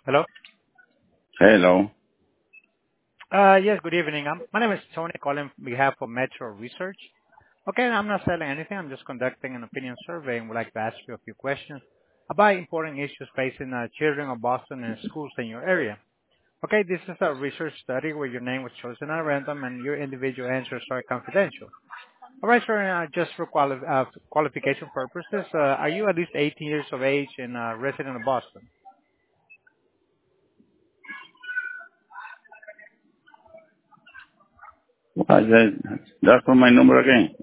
Hello? Hello. Yes, good evening. My name is Tony, calling on behalf of Metro Research. Okay, I'm not selling anything. I'm just conducting an opinion survey and would like to ask you a few questions about important issues facing children of Boston and schools in your area. Okay, this is a research study where your name was chosen at random and your individual answers are confidential. All right, sir, just for qualification purposes, are you at least 18 years of age and a resident of Boston? That's for my number again.